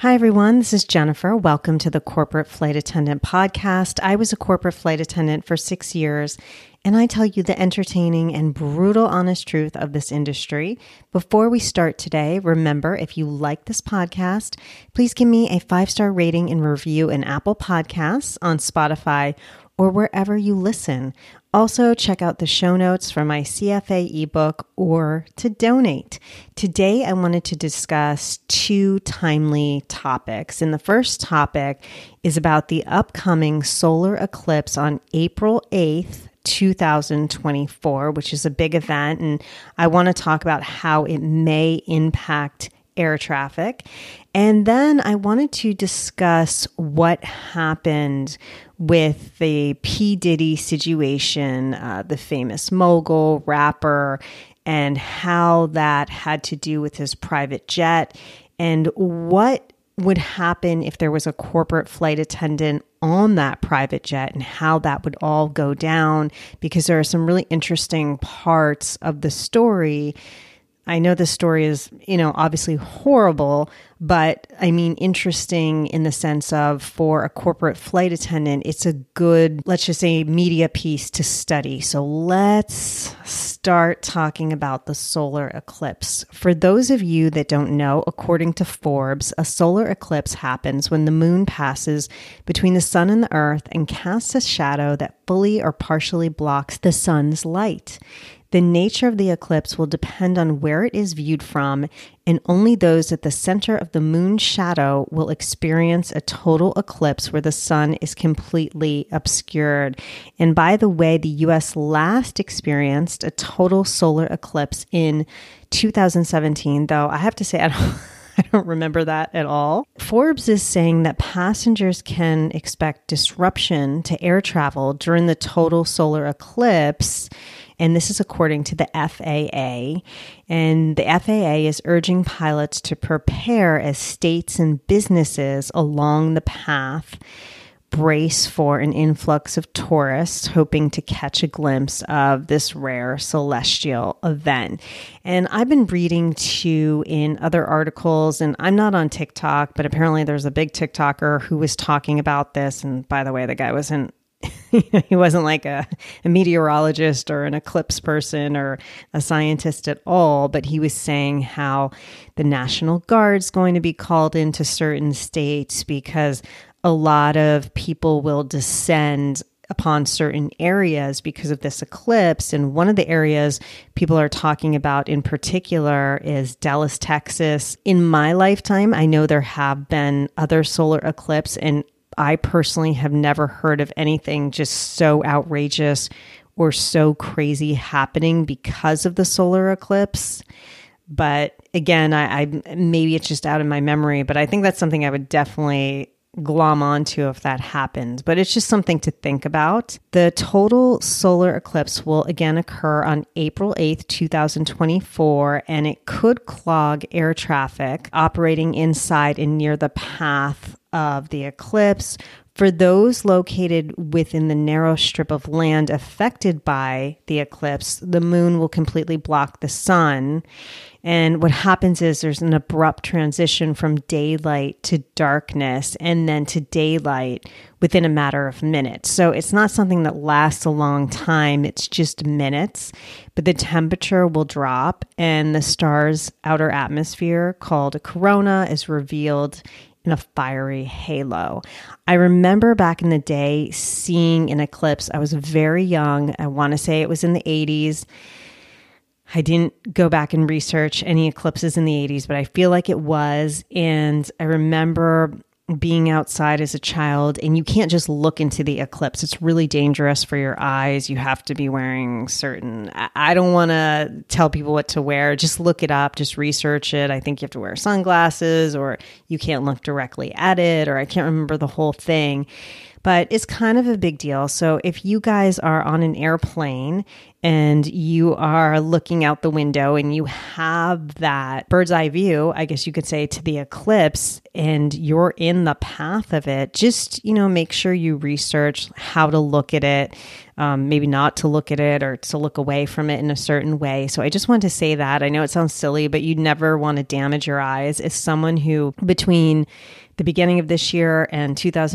Hi, everyone. This is Jennifer. Welcome to the Corporate Flight Attendant Podcast. I was a corporate flight attendant for 6 years, and I tell you the entertaining and brutal honest truth of this industry. Before we start today, remember, if you like this podcast, please give me a 5-star rating and review in Apple Podcasts, on Spotify, or wherever you listen. Also, check out the show notes for my CFA ebook or to donate. Today, I wanted to discuss 2 timely topics. And the first topic is about the upcoming solar eclipse on April 8th, 2024, which is a big event. And I want to talk about how it may impact air traffic. And then I wanted to discuss what happened with the P. Diddy situation, the famous mogul, rapper, and how that had to do with his private jet, and what would happen if there was a corporate flight attendant on that private jet and how that would all go down, because there are some really interesting parts of the story. I know the story is, obviously horrible, but I mean, interesting in the sense of, for a corporate flight attendant, it's a good, let's just say, media piece to study. So let's start talking about the solar eclipse. For those of you that don't know, according to Forbes, a solar eclipse happens when the moon passes between the sun and the earth and casts a shadow that fully or partially blocks the sun's light. The nature of the eclipse will depend on where it is viewed from, and only those at the center of the moon's shadow will experience a total eclipse where the sun is completely obscured. And by the way, the U.S. last experienced a total solar eclipse in 2017, though I have to say I don't remember that at all. Forbes is saying that passengers can expect disruption to air travel during the total solar eclipse. And this is according to the FAA. And the FAA is urging pilots to prepare as states and businesses along the path brace for an influx of tourists hoping to catch a glimpse of this rare celestial event. And I've been reading too in other articles, and I'm not on TikTok, but apparently there's a big TikToker who was talking about this. And by the way, the guy wasn't he wasn't like a meteorologist or an eclipse person or a scientist at all, but he was saying how the National Guard's going to be called into certain states because a lot of people will descend upon certain areas because of this eclipse. And one of the areas people are talking about in particular is Dallas, Texas. In my lifetime, I know there have been other solar eclipses, and I personally have never heard of anything just so outrageous or so crazy happening because of the solar eclipse. But again, I maybe it's just out of my memory, but I think that's something I would definitely glom onto if that happens. But it's just something to think about. The total solar eclipse will again occur on April 8th, 2024, and it could clog air traffic operating inside and near the path of the eclipse. For those located within the narrow strip of land affected by the eclipse, the moon will completely block the sun. And what happens is there's an abrupt transition from daylight to darkness and then to daylight within a matter of minutes. So it's not something that lasts a long time. It's just minutes, but the temperature will drop and the star's outer atmosphere, called a corona, is revealed in a fiery halo. I remember back in the day seeing an eclipse. I was very young. I want to say it was in the 80s. I didn't go back and research any eclipses in the 80s, but I feel like it was. And I remember being outside as a child, and you can't just look into the eclipse. It's really dangerous for your eyes. You have to be wearing certain, I don't want to tell people what to wear. Just look it up, just research it. I think you have to wear sunglasses, or you can't look directly at it, or I can't remember the whole thing. But it's kind of a big deal. So if you guys are on an airplane and you are looking out the window and you have that bird's eye view, I guess you could say, to the eclipse, and you're in the path of it, just, make sure you research how to look at it, maybe not to look at it or to look away from it in a certain way. So I just wanted to say that. I know it sounds silly, but you never want to damage your eyes. As someone who, between the beginning of this year and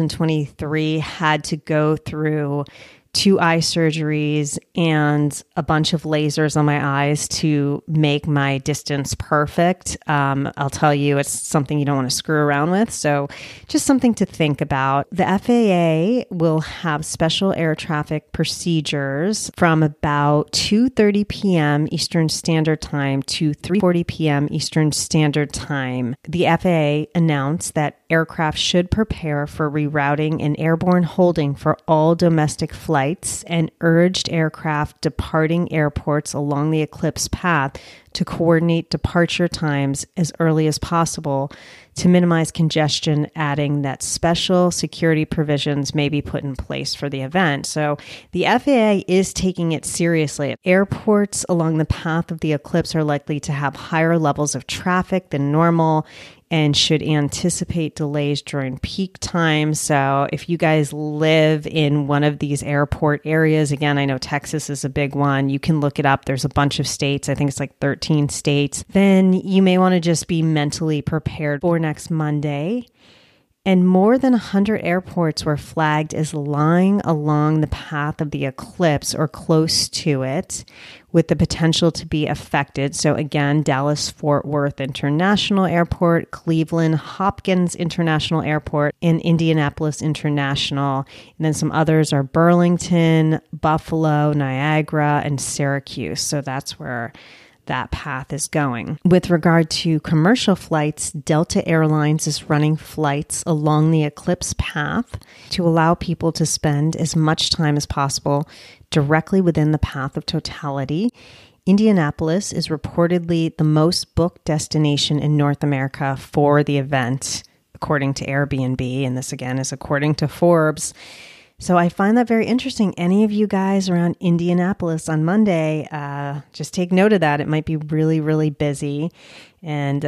2023, had to go through 2 eye surgeries and a bunch of lasers on my eyes to make my distance perfect. I'll tell you, it's something you don't want to screw around with. So just something to think about. The FAA will have special air traffic procedures from about 2:30 p.m. Eastern Standard Time to 3:40 p.m. Eastern Standard Time. The FAA announced that aircraft should prepare for rerouting and airborne holding for all domestic flights, and urged aircraft departing airports along the eclipse path to coordinate departure times as early as possible to minimize congestion, adding that special security provisions may be put in place for the event. So the FAA is taking it seriously. Airports along the path of the eclipse are likely to have higher levels of traffic than normal and should anticipate delays during peak time. So if you guys live in one of these airport areas, again, I know Texas is a big one. You can look it up. There's a bunch of states. I think it's like 13 states. Then you may want to just be mentally prepared for next Monday. And more than 100 airports were flagged as lying along the path of the eclipse or close to it, with the potential to be affected. So again, Dallas-Fort Worth International Airport, Cleveland Hopkins International Airport, and Indianapolis International. And then some others are Burlington, Buffalo, Niagara, and Syracuse. So that's where that path is going. With regard to commercial flights, Delta Airlines is running flights along the eclipse path to allow people to spend as much time as possible directly within the path of totality. Indianapolis is reportedly the most booked destination in North America for the event, according to Airbnb, and this again is according to Forbes. So I find that very interesting. Any of you guys around Indianapolis on Monday, just take note of that. It might be really, really busy. And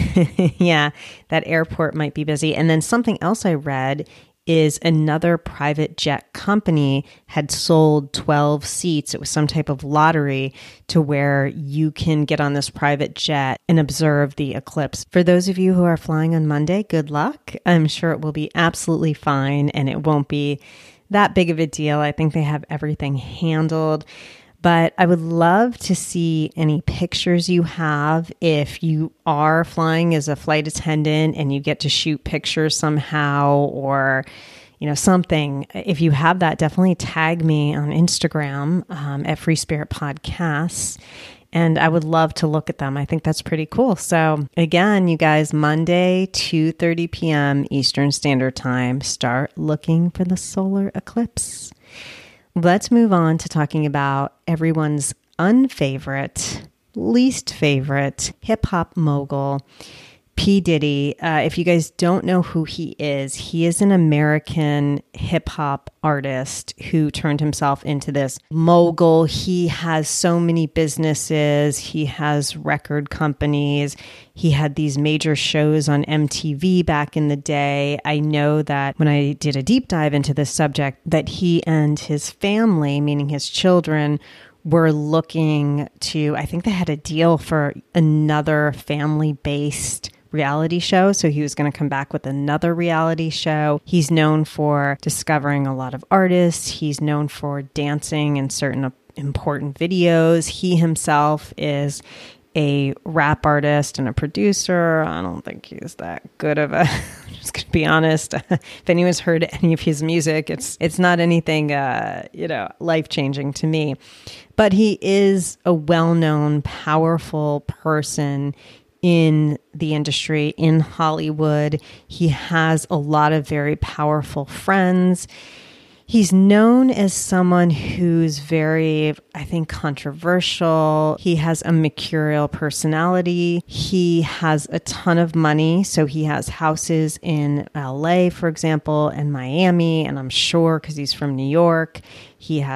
yeah, that airport might be busy. And then something else I read is another private jet company had sold 12 seats. It was some type of lottery to where you can get on this private jet and observe the eclipse. For those of you who are flying on Monday, good luck. I'm sure it will be absolutely fine and it won't be that big of a deal. I think they have everything handled. But I would love to see any pictures you have if you are flying as a flight attendant and you get to shoot pictures somehow, or something. If you have that, definitely tag me on Instagram at Free Spirit Podcasts. And I would love to look at them. I think that's pretty cool. So again, you guys, Monday, 2:30 p.m. Eastern Standard Time, start looking for the solar eclipse. Let's move on to talking about everyone's least favorite hip-hop mogul, P. Diddy. If you guys don't know who he is an American hip-hop artist who turned himself into this mogul. He has so many businesses. He has record companies. He had these major shows on MTV back in the day. I know that when I did a deep dive into this subject, that he and his family, meaning his children, were looking to, I think they had a deal for another family-based reality show. So he was going to come back with another reality show. He's known for discovering a lot of artists. He's known for dancing in certain important videos. He himself is a rap artist and a producer. I don't think he's that good of a, I'm just going to be honest. If anyone's heard any of his music, it's not anything, life-changing to me. But he is a well-known, powerful person in the industry, in Hollywood. He has a lot of very powerful friends. He's known as someone who's very, I think, controversial. He has a mercurial personality. He has a ton of money. So he has houses in LA, for example, and Miami. And I'm sure because he's from New York, he has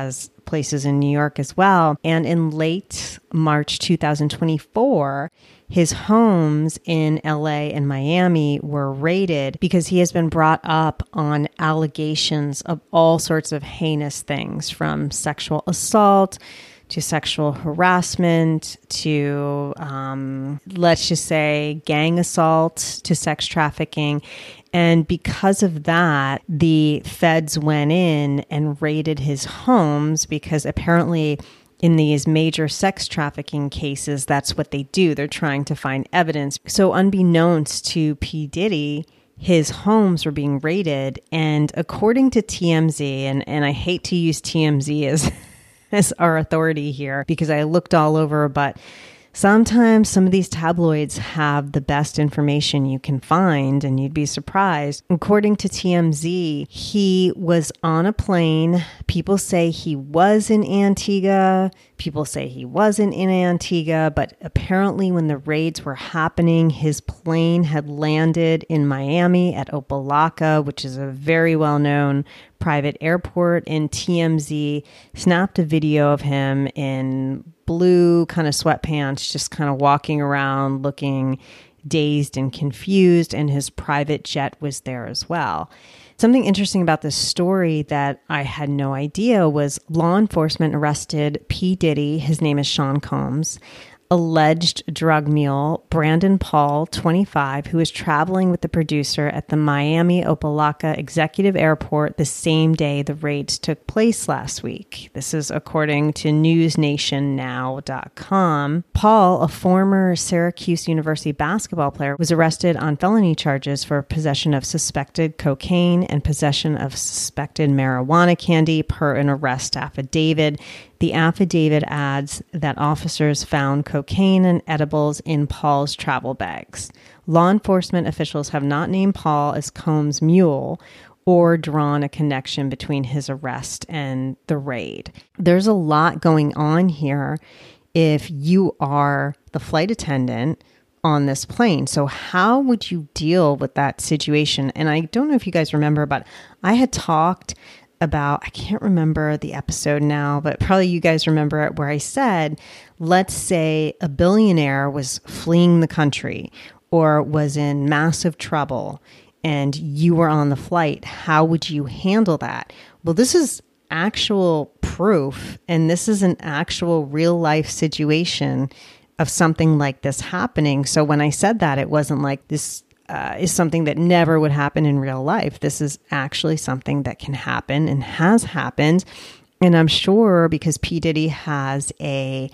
places in New York as well. And in late March 2024, his homes in LA and Miami were raided because he has been brought up on allegations of all sorts of heinous things, from sexual assault to sexual harassment to, let's just say, gang assault to sex trafficking. And because of that, the feds went in and raided his homes because apparently in these major sex trafficking cases, that's what they do. They're trying to find evidence. So unbeknownst to P. Diddy, his homes were being raided. And according to TMZ, and I hate to use TMZ as our authority here because I looked all over, but sometimes some of these tabloids have the best information you can find, and you'd be surprised. According to TMZ, he was on a plane. People say he was in Antigua. People say he wasn't in Antigua, but apparently when the raids were happening, his plane had landed in Miami at Opa-locka, which is a very well-known private airport, and TMZ snapped a video of him in blue kind of sweatpants, just kind of walking around looking dazed and confused, and his private jet was there as well. Something interesting about this story that I had no idea was law enforcement arrested P. Diddy, his name is Sean Combs, alleged drug mule Brandon Paul, 25, who was traveling with the producer at the Miami Opa-locka Executive Airport the same day the raids took place last week. This is according to newsnationnow.com. Paul, a former Syracuse University basketball player, was arrested on felony charges for possession of suspected cocaine and possession of suspected marijuana candy per an arrest affidavit. The affidavit adds that officers found cocaine and edibles in Paul's travel bags. Law enforcement officials have not named Paul as Combs' mule or drawn a connection between his arrest and the raid. There's a lot going on here if you are the flight attendant on this plane. So how would you deal with that situation? And I don't know if you guys remember, but I had talked about, I can't remember the episode now, but probably you guys remember it, where I said, let's say a billionaire was fleeing the country or was in massive trouble and you were on the flight. How would you handle that? Well, this is actual proof, and this is an actual real life situation of something like this happening. So when I said that, it wasn't like this is something that never would happen in real life. This is actually something that can happen and has happened. And I'm sure because P. Diddy has a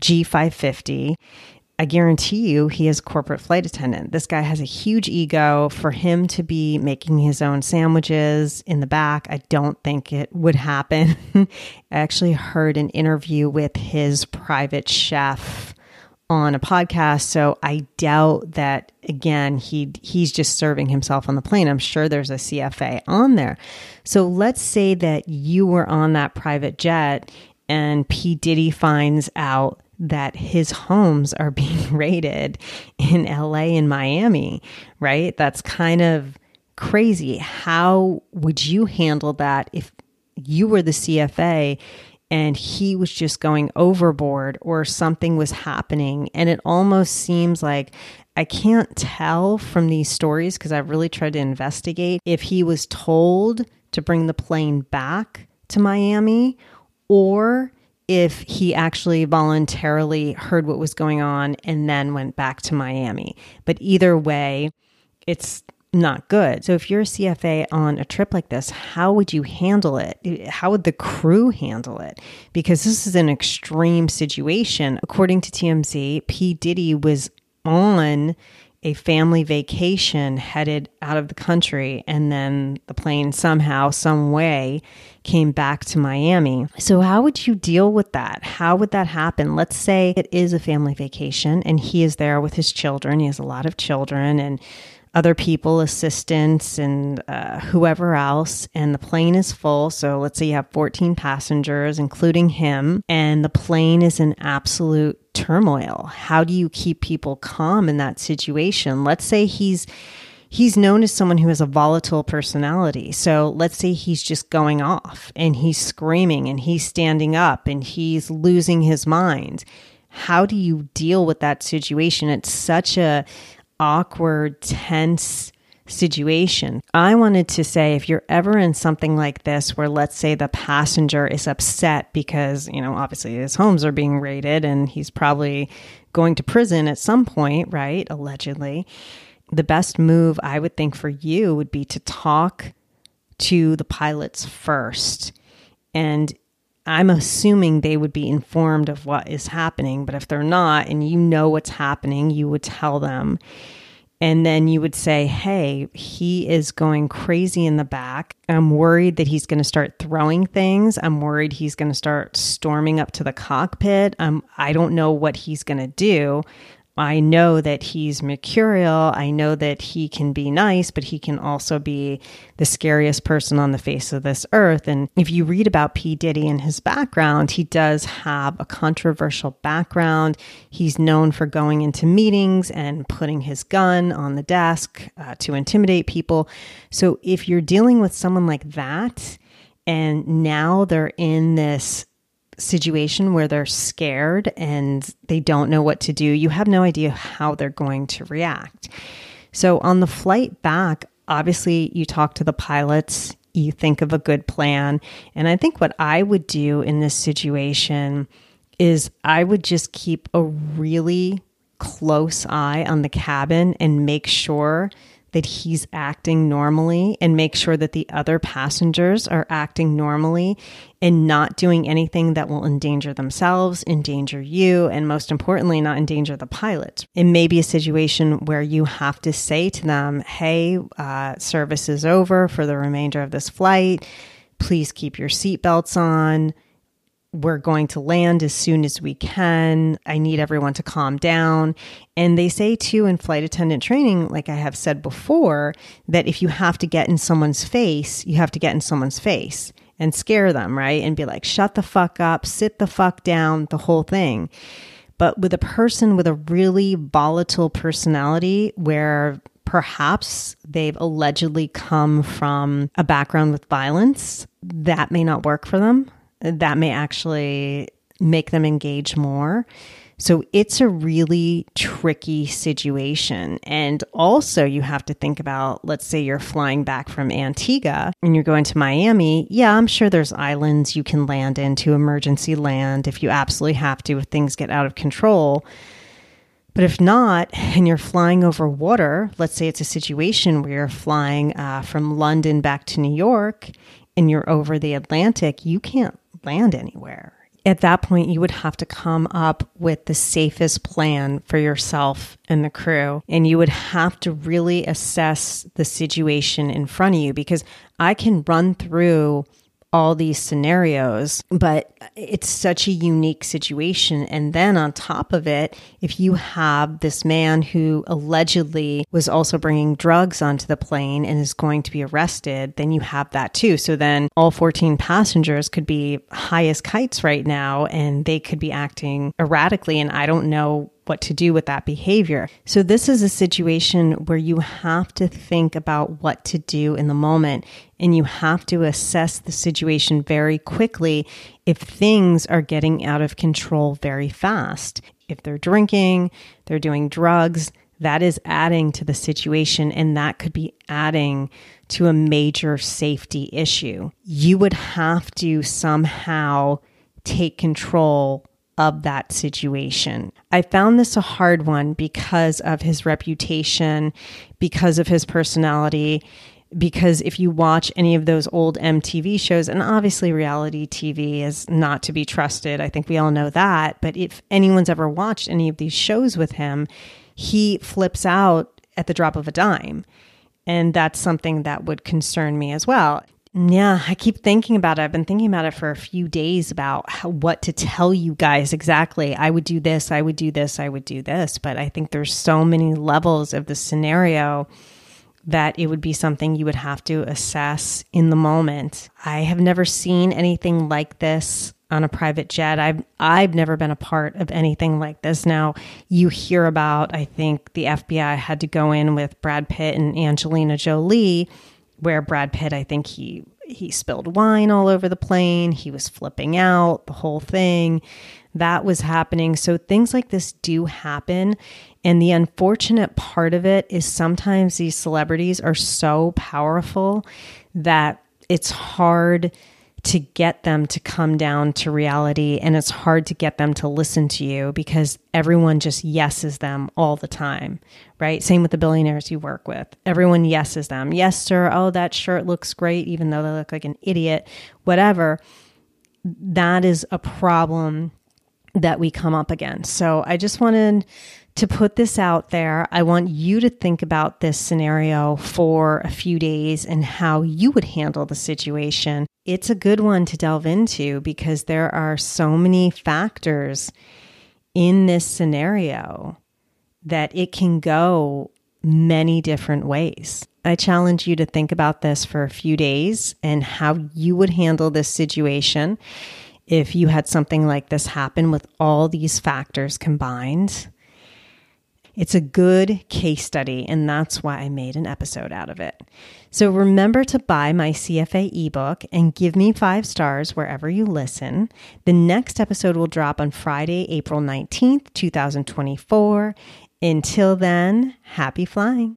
G550, I guarantee you he is a corporate flight attendant. This guy has a huge ego. For him to be making his own sandwiches in the back, I don't think it would happen. I actually heard an interview with his private chef on a podcast. So I doubt that, again, he's just serving himself on the plane. I'm sure there's a CFA on there. So let's say that you were on that private jet and P. Diddy finds out that his homes are being raided in LA and Miami, right? That's kind of crazy. How would you handle that if you were the CFA and he was just going overboard or something was happening? And it almost seems like, I can't tell from these stories because I've really tried to investigate if he was told to bring the plane back to Miami or if he actually voluntarily heard what was going on and then went back to Miami. But either way, it's not good. So if you're a CFA on a trip like this, how would you handle it? How would the crew handle it? Because this is an extreme situation. According to TMZ, P. Diddy was on a family vacation headed out of the country, and then the plane somehow, some way came back to Miami. So how would you deal with that? How would that happen? Let's say it is a family vacation and he is there with his children. He has a lot of children and other people, assistants and whoever else, and the plane is full. So let's say you have 14 passengers, including him, and the plane is in absolute turmoil. How do you keep people calm in that situation? Let's say he's he's known as someone who has a volatile personality. So let's say he's just going off and he's screaming and he's standing up and he's losing his mind. How do you deal with that situation? It's such a awkward, tense situation. I wanted to say, if you're ever in something like this, where let's say the passenger is upset because, obviously his homes are being raided and he's probably going to prison at some point, right? Allegedly. The best move I would think for you would be to talk to the pilots first. And I'm assuming they would be informed of what is happening, but if they're not and you know what's happening, you would tell them. And then you would say, hey, he is going crazy in the back. I'm worried that he's going to start throwing things. I'm worried he's going to start storming up to the cockpit. I don't know what he's going to do. I know that he's mercurial. I know that he can be nice, but he can also be the scariest person on the face of this earth. And if you read about P. Diddy and his background, he does have a controversial background. He's known for going into meetings and putting his gun on the desk to intimidate people. So if you're dealing with someone like that, and now they're in this situation where they're scared and they don't know what to do, you have no idea how they're going to react. So on the flight back, obviously you talk to the pilots, you think of a good plan. And I think what I would do in this situation is I would just keep a really close eye on the cabin and make sure that he's acting normally, and make sure that the other passengers are acting normally and not doing anything that will endanger themselves, endanger you, and most importantly, not endanger the pilots. It may be a situation where you have to say to them, hey, service is over for the remainder of this flight. Please keep your seatbelts on. We're going to land as soon as we can. I need everyone to calm down. And they say too in flight attendant training, like I have said before, that if you have to get in someone's face, you have to get in someone's face and scare them, right? And be like, shut the fuck up, sit the fuck down, the whole thing. But with a person with a really volatile personality where perhaps they've allegedly come from a background with violence, that may not work for them. That may actually make them engage more. So it's a really tricky situation. And also you have to think about, let's say you're flying back from Antigua and you're going to Miami. Yeah, I'm sure there's islands you can land into, emergency land, if you absolutely have to, if things get out of control. But if not, and you're flying over water, let's say it's a situation where you're flying from London back to New York and you're over the Atlantic, you can't land anywhere. At that point, you would have to come up with the safest plan for yourself and the crew. And you would have to really assess the situation in front of you, because I can run through all these scenarios, but it's such a unique situation. And then on top of it, if you have this man who allegedly was also bringing drugs onto the plane and is going to be arrested, then you have that too. So then all 14 passengers could be high as kites right now, and they could be acting erratically. And I don't know what to do with that behavior. So this is a situation where you have to think about what to do in the moment, and you have to assess the situation very quickly if things are getting out of control very fast. If they're drinking, they're doing drugs, that is adding to the situation, and that could be adding to a major safety issue. You would have to somehow take control of that situation. I found this a hard one because of his reputation, because of his personality, because if you watch any of those old MTV shows, and obviously reality TV is not to be trusted, I think we all know that, but if anyone's ever watched any of these shows with him, he flips out at the drop of a dime. And that's something that would concern me as well. Yeah, I keep thinking about it. I've been thinking about it for a few days about what to tell you guys exactly. I would do this, I would do this, I would do this. But I think there's so many levels of the scenario that it would be something you would have to assess in the moment. I have never seen anything like this on a private jet. I've never been a part of anything like this. Now, you hear about, I think the FBI had to go in with Brad Pitt and Angelina Jolie, where Brad Pitt, I think he spilled wine all over the plane. He was flipping out, the whole thing. That was happening. So things like this do happen. And the unfortunate part of it is sometimes these celebrities are so powerful that it's hard to get them to come down to reality, and it's hard to get them to listen to you because everyone just yeses them all the time, right? Same with the billionaires you work with. Everyone yeses them. Yes, sir. Oh, that shirt looks great, even though they look like an idiot, whatever. That is a problem that we come up against. So I just wanted to put this out there. I want you to think about this scenario for a few days and how you would handle the situation. It's a good one to delve into because there are so many factors in this scenario that it can go many different ways. I challenge you to think about this for a few days and how you would handle this situation if you had something like this happen with all these factors combined. It's a good case study, and that's why I made an episode out of it. So remember to buy my CFA ebook and give me 5 stars wherever you listen. The next episode will drop on Friday, April 19th, 2024. Until then, happy flying.